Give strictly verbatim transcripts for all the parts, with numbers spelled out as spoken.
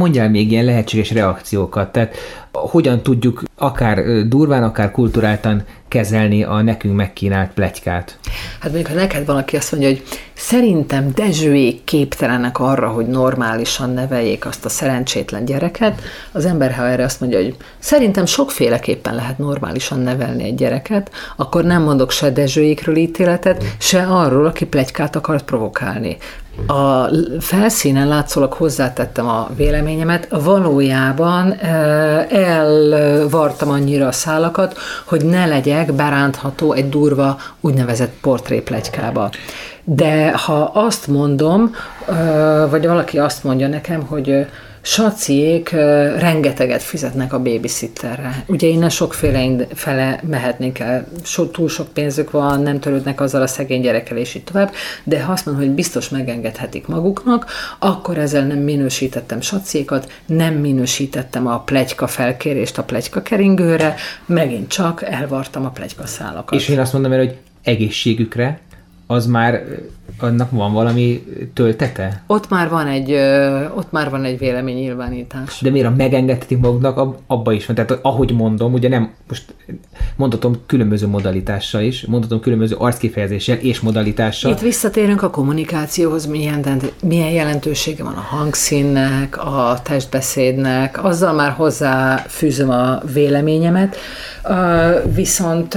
mondjál még ilyen lehetséges reakciókat, tehát hogyan tudjuk akár durván, akár kulturáltan kezelni a nekünk megkínált pletykát? Hát mondjuk, ha neked valaki azt mondja, hogy szerintem Dezsőék képtelenek arra, hogy normálisan neveljék azt a szerencsétlen gyereket, az ember, ha erre azt mondja, hogy szerintem sokféleképpen lehet normálisan nevelni egy gyereket, akkor nem mondok se Dezsőékről ítéletet, se arról, aki pletykát akart provokálni. A felszínen látszólag hozzátettem a véleményemet, valójában elvartam annyira a szálakat, hogy ne legyek berántható egy durva úgynevezett portrépletykába. De ha azt mondom, vagy valaki azt mondja nekem, hogy Saciék rengeteget fizetnek a babysitterre. Ugye innen sokféle fele mehetnénk el, so, túl sok pénzük van, nem törődnek azzal a szegény gyerekkel, és így tovább, de ha azt mondom, hogy biztos megengedhetik maguknak, akkor ezzel nem minősítettem Saciékat, nem minősítettem a pletyka felkérést a pletyka keringőre, megint csak elvartam a pletyka szálakat. És én azt mondom el, hogy egészségükre, az már, annak van valami töltete? Ott már van egy, ott már van egy véleménynyilvánítás. De miért, ha megengedhetik maguknak, abba is van. Tehát ahogy mondom, ugye nem, most mondhatom különböző modalitással is, mondhatom különböző arckifejezéssel és modalitással. Itt visszatérünk a kommunikációhoz, milyen, milyen jelentősége van a hangszínnek, a testbeszédnek, azzal már hozzáfűzöm a véleményemet, viszont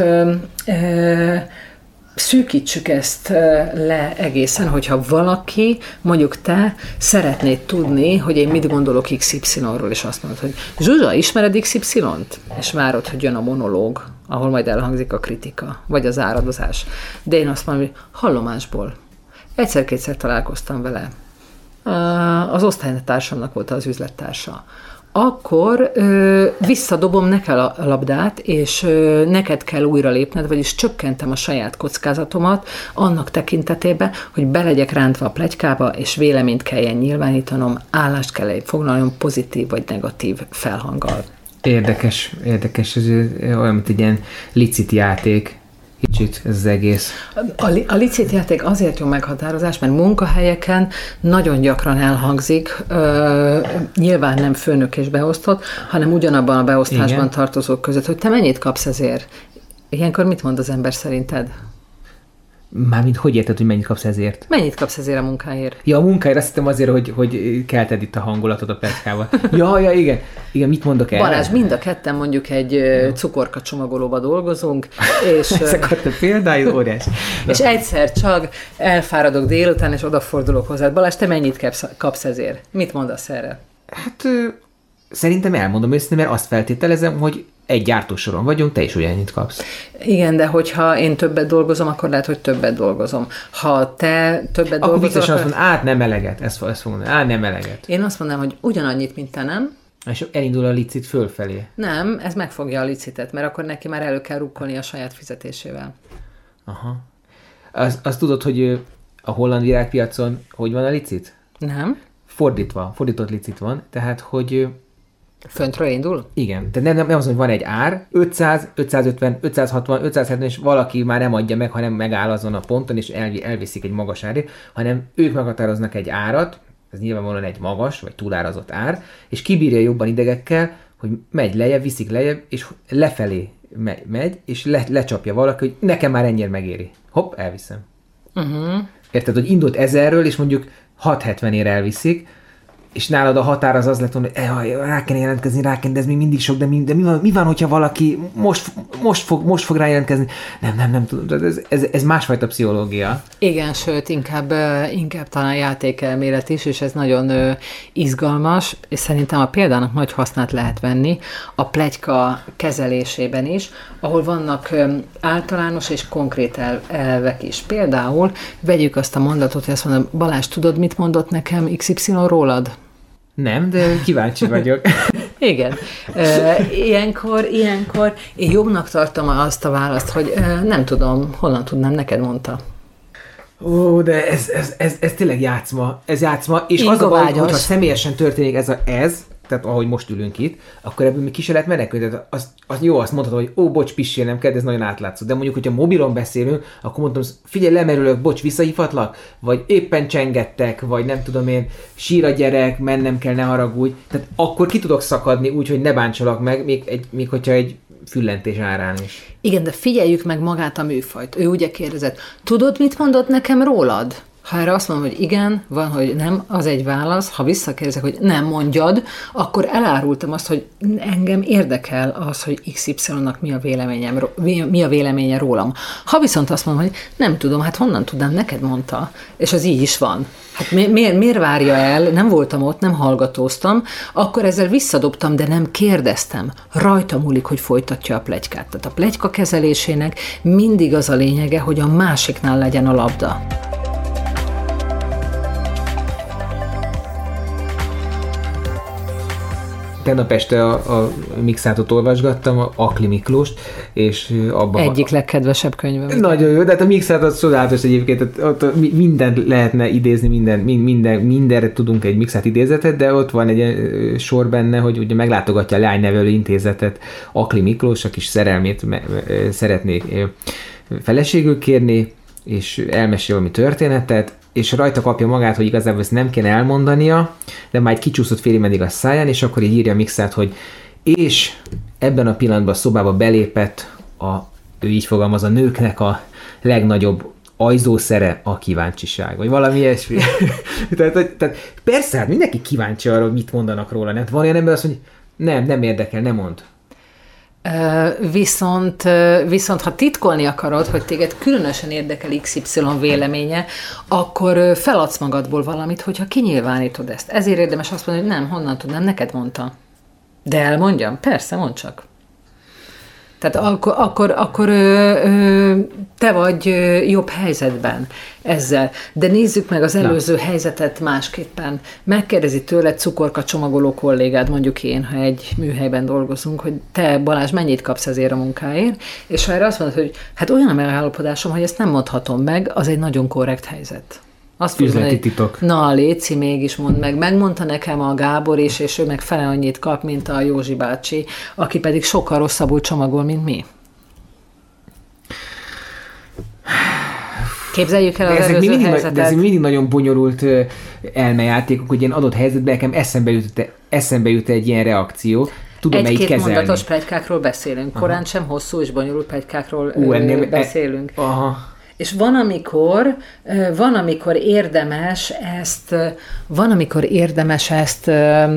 szűkítsük ezt le egészen, hogyha valaki, mondjuk te szeretnéd tudni, hogy én mit gondolok iksz ipszilonról, és azt mondod, hogy Zsuzsa, ismered iksz ipszilont? És várod, hogy jön a monológ, ahol majd elhangzik a kritika, vagy az áradozás. De én azt mondom, hogy hallomásból. Egyszer-kétszer találkoztam vele. Az osztálytársamnak volt az üzlettársa. Akkor ö, visszadobom neked a labdát, és ö, neked kell újra lépned, vagyis csökkentem a saját kockázatomat annak tekintetében, hogy be legyek rántva a pletykába, és véleményt kelljen nyilvánítanom, állást kell foglalnom pozitív vagy negatív felhanggal. Érdekes, érdekes, ez olyan, mint egy ilyen licit játék. Kicsit ez az egész. A, a licit játék azért jó meghatározás, mert munkahelyeken nagyon gyakran elhangzik, ö, nyilván nem főnök és beosztott, hanem ugyanabban a beosztásban Igen. tartozók között, hogy te mennyit kapsz ezért. Ilyenkor mit mond az ember szerinted? Mármint hogy érted, hogy mennyit kapsz ezért? Mennyit kapsz ezért a munkáért? Ja, a munkáért, azt hittem azért, hogy, hogy kelted itt a hangulatot a pletykával. ja, ja, igen. Igen, mit mondok el? Balázs, mind a ketten mondjuk egy cukorka csomagolóba dolgozunk, és... Ezek a példáid óriás. És egyszer csak elfáradok délután, és odafordulok hozzád. Balázs, te mennyit kapsz ezért? Mit mondasz erre? Hát szerintem elmondom őszintén, mert azt feltételezem, hogy egy gyártósoron vagyunk, te is ugyannyit kapsz. Igen, de hogyha én többet dolgozom, akkor lehet, hogy többet dolgozom. Ha te többet akkor dolgozol... Akkor akkor... azt mondom, át nem eleget, ezt, ezt fogom mondani, át nem eleget. Én azt mondanám, hogy ugyanannyit, mint te, nem? És elindul a licit fölfelé. Nem, ez megfogja a licitet, mert akkor neki már elő kell rukkolni a saját fizetésével. Aha. Azt, azt tudod, hogy a holland virágpiacon hogy van a licit? Nem. Fordítva, fordított licit van, tehát, hogy... Föntről indul? Igen. Tehát nem, nem, nem az, hogy van egy ár, ötszáz, ötszázötven, ötszázhatvan, ötszázhetven, és valaki már nem adja meg, hanem megáll azon a ponton, és el, elviszik egy magas árért, hanem ők meghatároznak egy árat, ez nyilvánvalóan egy magas, vagy túlárazott ár, és kibírja jobban idegekkel, hogy megy lejjebb, viszik lejjebb, és lefelé megy, és le, lecsapja valaki, hogy nekem már ennyire megéri. Hopp, elviszem. Uh-huh. Érted, hogy indult ezerről, és mondjuk hatszázhetvenére elviszik, és nálad a határ az az lett, hogy eh, rá kell jelentkezni, rá kell, de ez még mindig sok, de mi, de mi, van, mi van, hogyha valaki most, most, fog, most fog rá jelentkezni? Nem, nem, nem tudom, ez, ez, ez másfajta pszichológia. Igen, sőt, inkább, inkább talán játékelmélet is, és ez nagyon izgalmas, és szerintem a példának nagy hasznát lehet venni a pletyka kezelésében is, ahol vannak általános és konkrét elvek is. Például vegyük azt a mondatot, hogy azt mondom, Balázs, tudod, mit mondott nekem iksz ipszilon rólad? Nem, de kíváncsi vagyok. Igen. Ilyenkor, ilyenkor én jobbnak tartom azt a választ, hogy nem tudom, honnan tudnám, neked mondta. Ó, de ez, ez, ez, ez tényleg játszma. Ez játszma, és Inga az a baj, hogyha személyesen történik ez, a, ez tehát ahogy most ülünk itt, akkor ebből mi ki se lehet menekülni. Tehát az, az jó, azt mondhatod, hogy ó, bocs, pissél, nem kell, ez nagyon átlátszó. De mondjuk, hogyha mobilon beszélünk, akkor mondtam, figyelj, lemerülök, bocs, visszahívhatlak? Vagy éppen csengettek, vagy nem tudom én, sír a gyerek, mennem kell, ne haragudj. Tehát akkor ki tudok szakadni úgy, hogy ne bántsalak meg, még, egy, még hogyha egy füllentés árán is. Igen, de figyeljük meg magát a műfajt. Ő ugye kérdezett, tudod, mit mondott nekem rólad? Ha erre azt mondom, hogy igen, van, hogy nem, az egy válasz. Ha visszakérdezek, hogy nem mondjad, akkor elárultam azt, hogy engem érdekel az, hogy iksz ipszilonnak mi a véleményem, mi a véleménye rólam. Ha viszont azt mondom, hogy nem tudom, hát honnan tudnám, neked mondta, és az így is van. Hát mi, miért, miért várja el, nem voltam ott, nem hallgatóztam, akkor ezzel visszadobtam, de nem kérdeztem. Rajta múlik, hogy folytatja a pletykát. Tehát a pletyka kezelésének mindig az a lényege, hogy a másiknál legyen a labda. Tegnap este a, a Mixátot olvasgattam, a Akli Miklóst, és abban... Egyik legkedvesebb könyvem. Nagyon jó, de hát a Mixát az csodálatos egyébként, ott mindent lehetne idézni, minden, minden, mindenre tudunk egy Mixát idézetet, de ott van egy sor benne, hogy ugye meglátogatja a Leánynevelő Intézetet Akli Miklós, a kis szerelmét szeretné feleségül kérni, és elmesél valami történetet, és rajta kapja magát, hogy igazából ezt nem kéne elmondania, de már kicsúszott félig meddig a száján, és akkor így írja a Mixát, hogy és ebben a pillanatban a szobába belépett a, ő így fogalmaz, a nőknek a legnagyobb ajzószere a kíváncsiság, vagy valami ilyesmi. tehát, tehát persze, hát mindenki kíváncsi arra, hogy mit mondanak róla, nem? Van olyan ember, azt mondja, nem, nem érdekel, nem mond. Viszont, viszont ha titkolni akarod, hogy téged különösen érdekel iksz ipszilon véleménye, akkor feladsz magadból valamit, hogyha kinyilvánítod ezt. Ezért érdemes azt mondani, hogy nem, honnan tudnám, neked mondta. De elmondjam? Persze, mondd csak. Tehát akkor, akkor, akkor ö, ö, te vagy ö, jobb helyzetben ezzel. De nézzük meg az előző Na. helyzetet másképpen. Megkérdezi tőle cukorka csomagoló kollégád, mondjuk én, ha egy műhelyben dolgozunk, hogy te, Balázs, mennyit kapsz ezért a munkáért, és ha erre azt mondod, hogy hát olyan a megállapodásom, hogy ezt nem mondhatom meg, az egy nagyon korrekt helyzet. Azt üzleti titok. Na, Léci, mégis mondd meg. Megmondta nekem a Gábor is, és ő meg fele annyit kap, mint a Józsi bácsi, aki pedig sokkal rosszabbul csomagol, mint mi. Képzeljük el az előző mindig, helyzetet. De ezek mindig nagyon bonyolult elmejátékok, hogy ilyen adott helyzetben nekem eszembe jut, eszembe jut egy ilyen reakció. Tudom Egy-két mondatos pletykákról beszélünk. Korán Aha. sem hosszú és bonyolult pletykákról Ú, ennél, beszélünk. E, aha. És van, amikor, van, amikor érdemes ezt, van, amikor érdemes ezt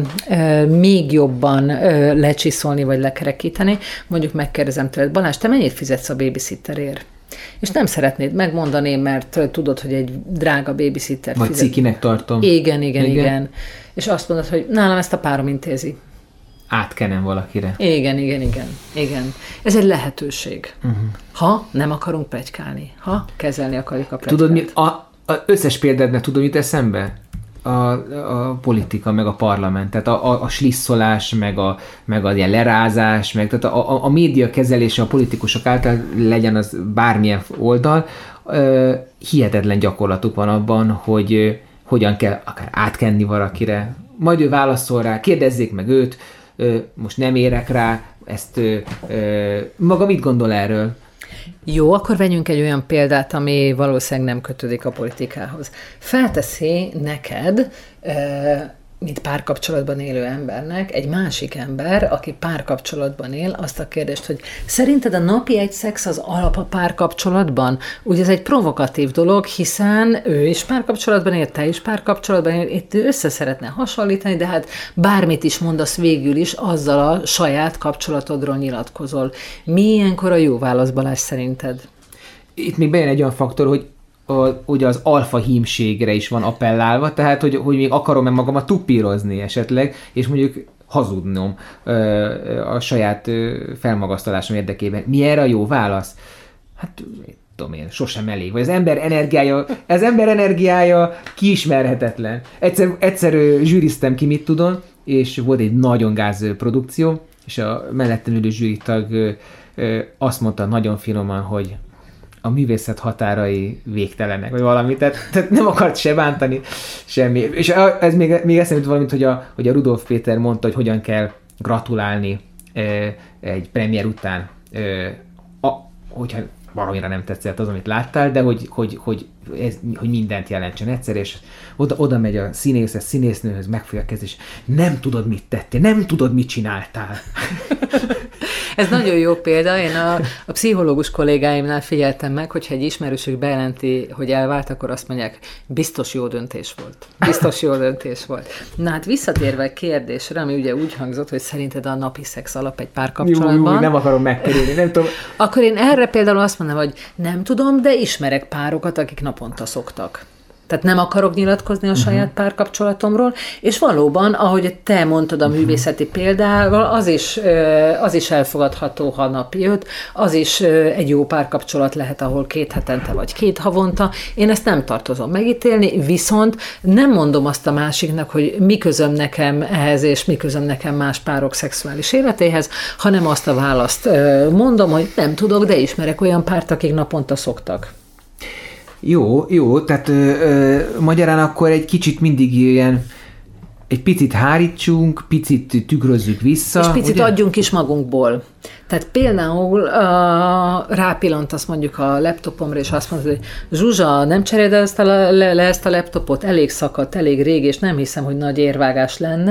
még jobban lecsiszolni, vagy lekerekíteni. Mondjuk megkérdezem tőled, Balázs, te mennyit fizetsz a babysitterért? És nem szeretnéd megmondani, mert tudod, hogy egy drága babysitter vagy fizet. Cikinek tartom. Igen, igen, igen, igen. És azt mondod, hogy nálam ezt a párom intézi. Átkenem valakire. Igen, igen, igen, igen. Ez egy lehetőség. Uh-huh. Ha nem akarunk pletykálni, ha kezelni akarjuk a pletykát. Tudod, mi a, a összes példádnak tudod, mit eszembe? A, a politika, meg a parlament, tehát a, a, a slisszolás, meg a, meg a ilyen lerázás, meg tehát a, a, a média kezelése a politikusok által, legyen az bármilyen oldal, ö, hihetetlen gyakorlatuk van abban, hogy ö, hogyan kell akár átkenni valakire, majd ő válaszol rá, kérdezzék meg őt, most nem érek rá, ezt maga mit gondol erről? Jó, akkor vegyünk egy olyan példát, ami valószínűleg nem kötődik a politikához. Felteszi neked, mint párkapcsolatban élő embernek, egy másik ember, aki párkapcsolatban él, azt a kérdést, hogy szerinted a napi egy szex az alap a párkapcsolatban? Ugye ez egy provokatív dolog, hiszen ő is párkapcsolatban él, te is párkapcsolatban él, itt ő össze szeretne hasonlítani, de hát bármit is mondasz végül is, azzal a saját kapcsolatodról nyilatkozol. Mi ilyenkor a jó válasz, Balázs, szerinted? Itt még bejön egy olyan faktor, hogy A, ugye az alfa hímségre is van appellálva, tehát hogy, hogy még akarom-e magamat tupírozni esetleg, és mondjuk hazudnom ö, a saját ö, felmagasztalásom érdekében. Mi erre a jó válasz? Hát, tudom én, sosem elég. Vagy az ember energiája, az ember energiája kiismerhetetlen. Egyszer, egyszer ö, zsűriztem ki, mit tudom, és volt egy nagyon gáz produkció, és a mellettem ülő zsűritag ö, ö, azt mondta nagyon finoman, hogy a művészet határai végtelenek, vagy valami, tehát, tehát nem akart se bántani, semmi. És ez még, még eszembe jut valamit, hogy a, hogy a Rudolf Péter mondta, hogy hogyan kell gratulálni e, egy premier után, e, a, hogyha valamire nem tetszett az, amit láttál, de hogy, hogy, hogy, ez, hogy mindent jelentsen egyszer, és oda, oda megy a színész, a színésznőhöz, megfogja a kezét, és nem tudod, mit tettél, nem tudod, mit csináltál. Ez nagyon jó példa. Én a, a pszichológus kollégáimnál figyeltem meg, hogyha egy ismerősük bejelenti, hogy elvált, akkor azt mondják, biztos jó döntés volt. Biztos jó döntés volt. Na hát visszatérve a kérdésre, ami ugye úgy hangzott, hogy szerinted a napi szex alap egy párkapcsolatban. Jó, jó, nem akarom megkerülni, nem tudom. Akkor én erre például azt mondom, hogy nem tudom, de ismerek párokat, akik naponta szoktak. Tehát nem akarok nyilatkozni a saját uh-huh. párkapcsolatomról, és valóban, ahogy te mondtad a uh-huh. művészeti példával, az is, az is elfogadható, ha napi öt, az is egy jó párkapcsolat lehet, ahol két hetente vagy két havonta. Én ezt nem tartozom megítélni, viszont nem mondom azt a másiknak, hogy mi közöm nekem ehhez, és mi közöm nekem más párok szexuális életéhez, hanem azt a választ mondom, hogy nem tudok, de ismerek olyan párt, akik naponta szoktak. Jó, jó, tehát ö, ö, magyarán akkor egy kicsit mindig ilyen, egy picit hárítsunk, picit tükrözzük vissza. És picit ugye? adjunk is magunkból. Tehát például uh, rápillantasz mondjuk a laptopomra, és azt mondod, hogy Zsuzsa, nem cseréld ezt a, le, le ezt a laptopot, elég szakadt, elég rég, és nem hiszem, hogy nagy érvágás lenne.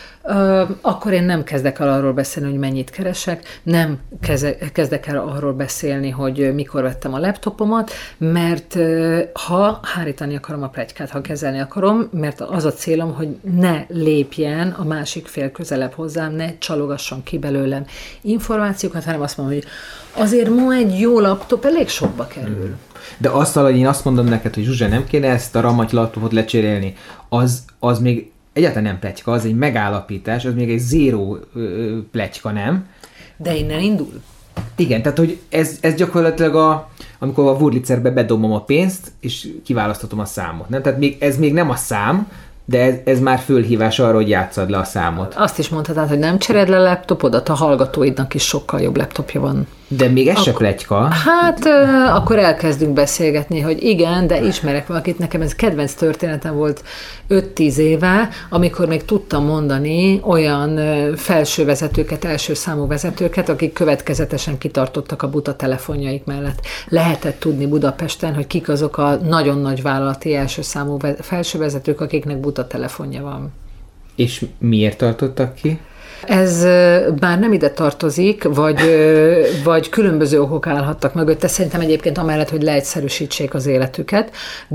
Uh, akkor én nem kezdek el arról beszélni, hogy mennyit keresek, nem kezdek el arról beszélni, hogy mikor vettem a laptopomat, mert uh, ha hárítani akarom a pletykát, ha kezelni akarom, mert az a célom, hogy ne lépjen a másik fél közelebb hozzám, ne csalogasson ki belőlem információkat, hanem azt mondom, hogy azért ma egy jó laptop elég sokba kerül. De azt, hogy én azt mondom neked, hogy Zsuzsa, nem kéne ezt a ramat laptopot lecserélni, az, az még egyáltalán nem pletyka, az egy megállapítás, az még egy zéró ö, pletyka, nem? De innen indul. Igen, tehát hogy ez, ez gyakorlatilag a, amikor a Wurlitzerbe bedobom a pénzt, és kiválasztatom a számot. Nem? Tehát még, ez még nem a szám, de ez, ez már fölhívás arra, hogy játsszad le a számot. Azt is mondhatod, hogy nem cseréld le a laptopodat, a hallgatóidnak is sokkal jobb laptopja van. De még ez Ak- se pletyka. Hát euh, akkor elkezdünk beszélgetni, hogy igen, de ismerek valakit, nekem ez kedvenc történetem volt öt-tíz éve, amikor még tudtam mondani olyan euh, felső vezetőket, első számú vezetőket, akik következetesen kitartottak a buta telefonjaik mellett. Lehetett tudni Budapesten, hogy kik azok a nagyon nagy vállalati első számú ve- felső vezetők, akiknek buta telefonja van. És miért tartottak ki? Ez bár nem ide tartozik, vagy, vagy különböző okok állhattak mögötte, szerintem egyébként amellett, hogy leegyszerűsítsék az életüket,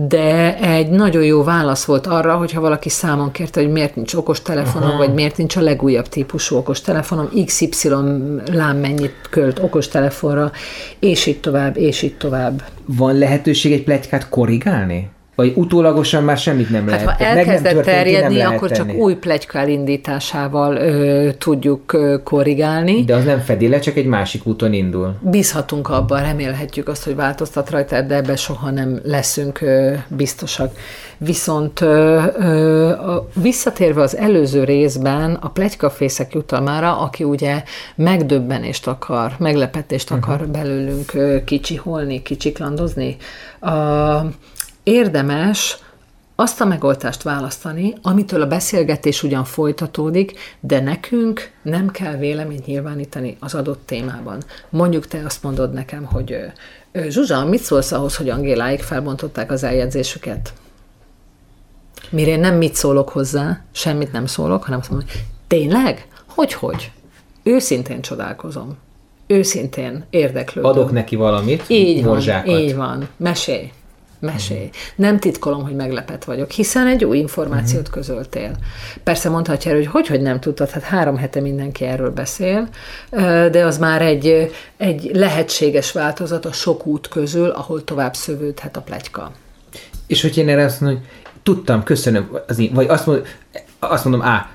de egy nagyon jó válasz volt arra, hogyha valaki számon kérte, hogy miért nincs okostelefonom, Aha. vagy miért nincs a legújabb típusú okostelefonom, iksz ipszilon lám mennyit költ okostelefonra, és így tovább, és így tovább. Van lehetőség egy pletykát korrigálni? Vagy utólagosan már semmit nem hát lehet. Ha elkezdett terjedni, akkor tenni. Csak új pletyka elindításával ö, tudjuk ö, korrigálni. De az nem fedi le, csak egy másik úton indul. Bízhatunk abban, remélhetjük azt, hogy változtat rajta, de ebben soha nem leszünk ö, biztosak. Viszont ö, ö, a, visszatérve az előző részben a pletykafészek jutalmára, aki ugye megdöbbenést akar, meglepetést uh-huh. akar belőlünk ö, kicsiholni, kicsiklandozni, a érdemes azt a megoldást választani, amitől a beszélgetés ugyan folytatódik, de nekünk nem kell véleményt nyilvánítani az adott témában. Mondjuk te azt mondod nekem, hogy Zsuzsa, mit szólsz ahhoz, hogy Angéláig felbontották az eljegyzésüket? Mire én nem mit szólok hozzá, semmit nem szólok, hanem azt mondom, hogy tényleg? Hogy-hogy? Őszintén csodálkozom. Őszintén érdeklődöm. Adok neki valamit, így morzsákat. Van, így van. Mesélj. Mesélj. Nem titkolom, hogy meglepett vagyok, hiszen egy új információt uh-huh. közöltél. Persze mondhatja, hogy hogy, hogy nem tudtad, hát három hete mindenki erről beszél, de az már egy, egy lehetséges változat a sok út közül, ahol tovább szövődhet a pletyka. És hogy én erre azt mondom, hogy tudtam, köszönöm, az én, vagy azt mondom, azt mondom A,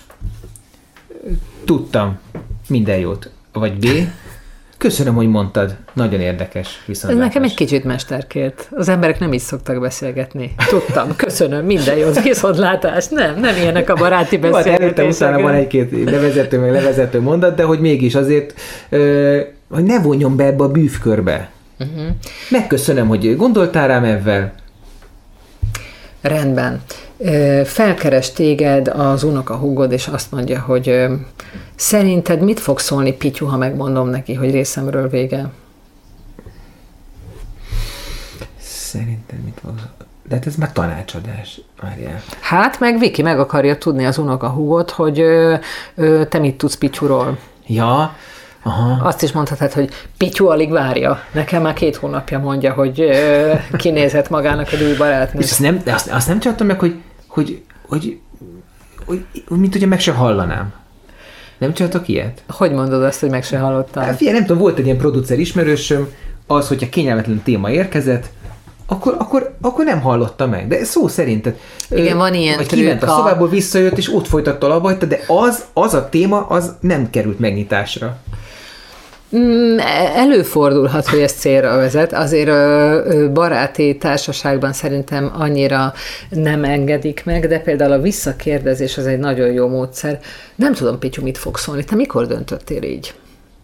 tudtam, minden jót, vagy B, köszönöm, hogy mondtad. Nagyon érdekes viszontlátás. Ez nekem egy kicsit mesterkért. Az emberek nem így szoktak beszélgetni. Tudtam, köszönöm, minden jót, viszontlátás. Nem, nem ilyenek a baráti beszélgetések. Előtte utána van egy-két levezető, meg levezető mondat, de hogy mégis azért, hogy ne vonjon be ebbe a bűvkörbe. Uh-huh. Megköszönöm, hogy gondoltál rám ezzel. Rendben. Felkeres téged az unokahúgod, és azt mondja, hogy szerinted mit fog szólni Pityu, ha megmondom neki, hogy részemről vége? Szerinted mit fog... De hát ez már tanácsadás, Márián. Hát meg Viki meg akarja tudni az unokahúgot, hogy ö, ö, te mit tudsz Pityuról. Ja, aha. Azt is mondhatod, hogy Pityu alig várja. Nekem már két hónapja mondja, hogy ö, kinézhet magának egy új barátnőt. És azt nem, azt, azt nem csináltam meg, hogy, hogy, hogy, hogy, hogy mint ugye meg se hallanám. Nem csináltak ilyet? Hogy mondod azt, hogy meg se hallottam? Hát figyelj, nem tudom, volt egy ilyen producer ismerősöm, az, hogyha kényelmetlen téma érkezett, Akkor, akkor, akkor nem hallotta meg. De szó szerint. Igen, van ilyen vagy kiment a szobából, visszajött, és ott folytatta a labajta, de az, az a téma, az nem került megnyitásra. Mm, előfordulhat, hogy ez célra vezet. Azért baráti társaságban szerintem annyira nem engedik meg, de például a visszakérdezés az egy nagyon jó módszer. Nem tudom, Pityu, mit fog szólni. Te mikor döntöttél így?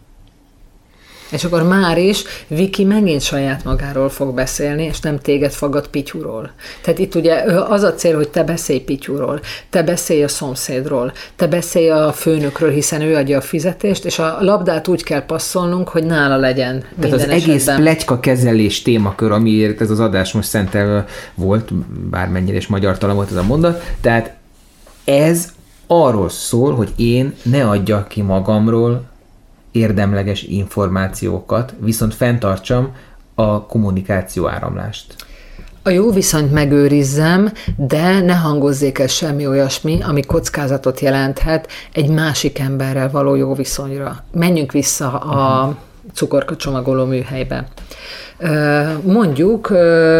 És akkor már is Viki megint saját magáról fog beszélni, és nem téged faggat Pityuról. Tehát itt ugye az a cél, hogy te beszélj Pityuról, te beszélj a szomszédról, te beszélj a főnökről, hiszen ő adja a fizetést, és a labdát úgy kell passzolnunk, hogy nála legyen minden Tehát az esetben. egész pletyka kezelés témakör, amiért ez az adás most szentelve volt, bármennyire is magyartalan volt ez a mondat, tehát ez arról szól, hogy én ne adjak ki magamról érdemleges információkat, viszont fenntartsam a kommunikáció áramlást. A jó viszonyt megőrizzem, de ne hangozzék el semmi olyasmi, ami kockázatot jelenthet egy másik emberrel való jó viszonyra. Menjünk vissza a cukorkacsomagoló műhelybe. Mondjuk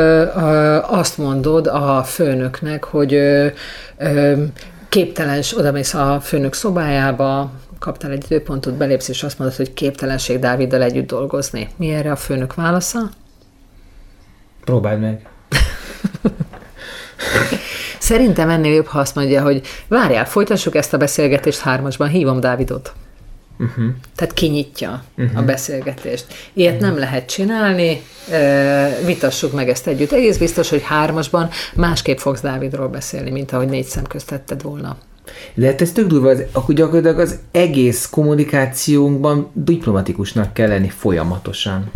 azt mondod a főnöknek, hogy képtelens, odamész a főnök szobájába, kaptál egy időpontot, belépsz, és azt mondod, hogy képtelenség Dáviddal együtt dolgozni. Mi erre a főnök válasza? Próbáld meg. Szerintem ennél jobb, ha azt mondja, hogy várjál, folytassuk ezt a beszélgetést hármasban, hívom Dávidot. Uh-huh. Tehát kinyitja uh-huh. a beszélgetést. Ilyet uh-huh. nem lehet csinálni, vitassuk meg ezt együtt. Egész biztos, hogy hármasban másképp fogsz Dávidról beszélni, mint ahogy négy szem közt tetted volna. De hát ez tök durva, az, akkor gyakorlatilag az egész kommunikációnkban diplomatikusnak kell lenni folyamatosan.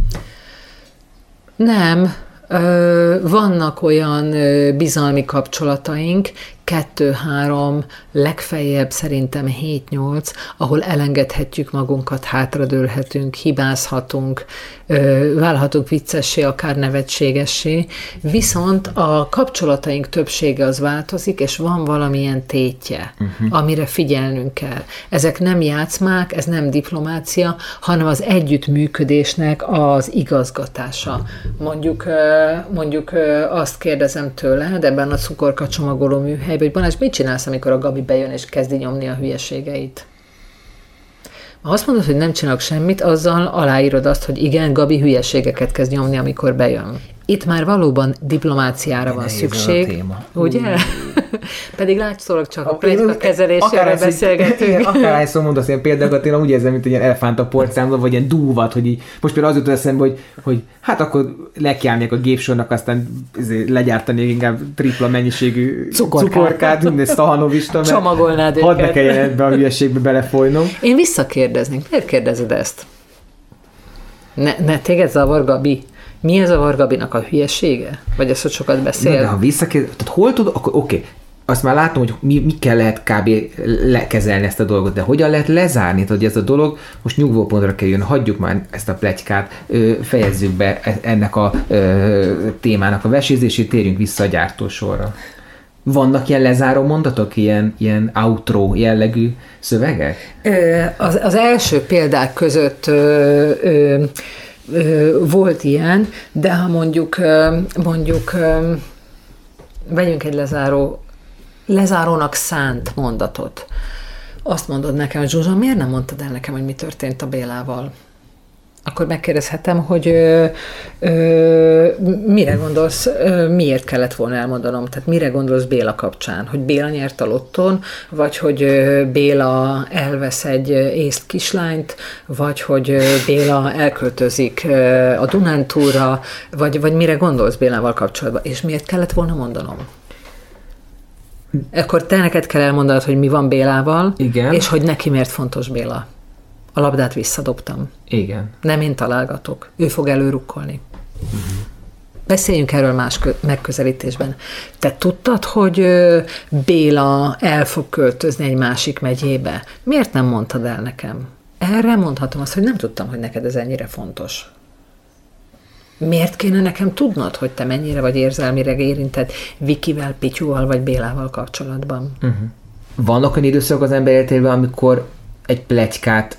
Nem. Vannak olyan bizalmi kapcsolataink, kettő-három, legfeljebb szerintem hét-nyolc, ahol elengedhetjük magunkat, hátradőlhetünk, hibázhatunk, válhatunk viccessé, akár nevetségessé, viszont a kapcsolataink többsége az változik, és van valamilyen tétje, uh-huh. amire figyelnünk kell. Ezek nem játszmák, ez nem diplomácia, hanem az együttműködésnek az igazgatása. Mondjuk, mondjuk azt kérdezem tőle, de ebben a cukorkacsomagoló műhelyben, hogy Balázs, mit csinálsz, amikor a Gabi bejön és kezdi nyomni a hülyeségeit? Ha azt mondod, hogy nem csinálok semmit, azzal aláírod azt, hogy igen, Gabi hülyeségeket kezd nyomni, amikor bejön. Itt már valóban diplomáciára van szükség. Ugye? Pedig látszólag csak a pletyka kezelésére beszélgetünk. Akárhányszor mondasz ilyen példákat, én úgy érzem, mint egy ilyen elefánt a porcámban, vagy ilyen dúvat, hogy így, most például az jutott eszembe, hogy, hogy hát akkor lekiállnék a gépsornak, aztán legyártanék inkább tripla mennyiségű cukorkát, cukorkát minden Stahanovista, csomagolnád őket. Hadd ne kelljen ebbe a hülyeségbe belefolynom. Én visszakérdeznék, miért kérdezed ezt? Ne, ne téged zavar, Gabi? Mi ez a Vargabinak a hülyesége? Vagy az, hogy sokat beszél? Na, de ha visszakérdez, tehát hol tud, akkor oké. Okay. Azt már látom, hogy mi, mi kell lehet kb. Lekezelni ezt a dolgot, de hogyan lehet lezárni, hogy ez a dolog most nyugvópontra kerüljön, hagyjuk már ezt a pletykát, fejezzük be ennek a témának a vesézését, térjünk vissza a gyártósorra. Vannak ilyen lezáró mondatok, ilyen, ilyen outro jellegű szövegek? Az, az első példák között ö, ö, volt ilyen, de ha mondjuk, mondjuk vegyünk egy lezáró, lezárónak szánt mondatot. Azt mondod nekem, hogy Zsuzsa, miért nem mondtad el nekem, hogy mi történt a Bélával? Akkor akkor megkérdezhetem, hogy ö, ö, mire gondolsz, ö, miért kellett volna elmondanom? Tehát mire gondolsz Béla kapcsán? Hogy Béla nyert a lotton, vagy hogy ö, Béla elvesz egy észt kislányt, vagy hogy ö, Béla elköltözik ö, a Dunántúlra, vagy, vagy mire gondolsz Bélával kapcsolatban? És miért kellett volna mondanom? Akkor te neked kell elmondanod, hogy mi van Bélával, igen. És hogy neki miért fontos Béla. A labdát visszadobtam. Igen. Nem én találgatok. Ő fog előrukkolni. Uh-huh. Beszéljünk erről más megközelítésben. Te tudtad, hogy Béla el fog költözni egy másik megyébe? Miért nem mondtad el nekem? Erre mondhatom azt, hogy nem tudtam, hogy neked ez ennyire fontos. Miért kéne nekem tudnod, hogy te mennyire vagy érzelmileg érintett Vikivel, Pityúval vagy Bélával kapcsolatban? Uh-huh. Vannak olyan időszak az ember életében, amikor egy pletykát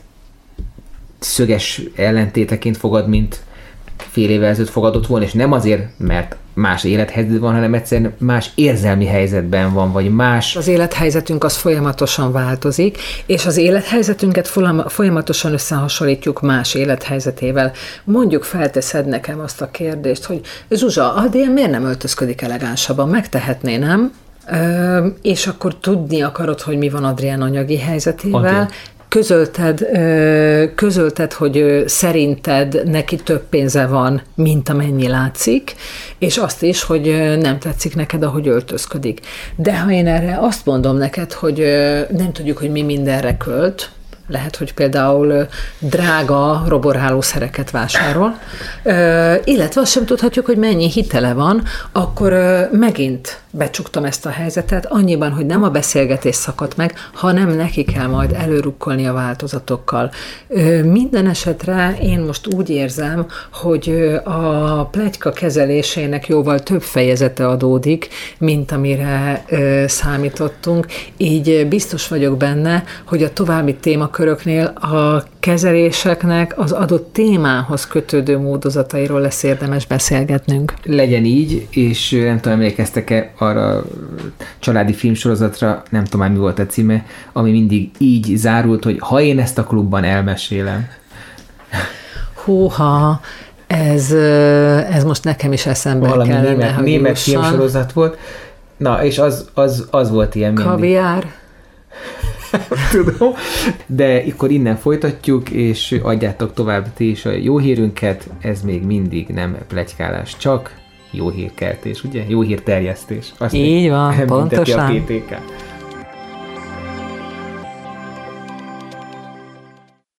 szöges ellentéteként fogad, mint fél évvel ezelőtt fogadott volna, és nem azért, mert más élethelyzetben van, hanem egyszerűen más érzelmi helyzetben van, vagy más... Az élethelyzetünk az folyamatosan változik, és az élethelyzetünket folyamatosan összehasonlítjuk más élethelyzetével. Mondjuk felteszed nekem azt a kérdést, hogy Zsuzsa, Adrián miért nem öltözködik elegánsabban? Megtehetné, nem? Ö, és akkor tudni akarod, hogy mi van Adrián anyagi helyzetével, okay. Közölted, közölted, hogy szerinted neki több pénze van, mint amennyi látszik, és azt is, hogy nem tetszik neked, ahogy öltözködik. De ha én erre azt mondom neked, hogy nem tudjuk, hogy mi mindenre költ, lehet, hogy például drága roborhálószereket vásárol, illetve azt sem tudhatjuk, hogy mennyi hitele van, akkor megint becsuktam ezt a helyzetet, annyiban, hogy nem a beszélgetés szakadt meg, hanem neki kell majd előrukkolni a változatokkal. Minden esetre én most úgy érzem, hogy a pletyka kezelésének jóval több fejezete adódik, mint amire számítottunk, így biztos vagyok benne, hogy a további témaköröknél a kezeléseknek az adott témához kötődő módozatairól lesz érdemes beszélgetnünk. Legyen így, és nem tudom, emlékeztek-e arra a családi filmsorozatra, nem tudom már mi volt a címe, ami mindig így zárult, hogy ha én ezt a klubban elmesélem. Húha, ez, ez most nekem is eszembe valami kellene, német, hogy német jussan. filmsorozat volt. Na, és az, az, az volt ilyen mindig. Kaviár. Tudom, de akkor innen folytatjuk, és adjátok tovább ti is a jó hírünket, ez még mindig nem pletykálás, csak jó hírkeltés, ugye? Jó hírterjesztés. Így van, pontosan. A pé té ká.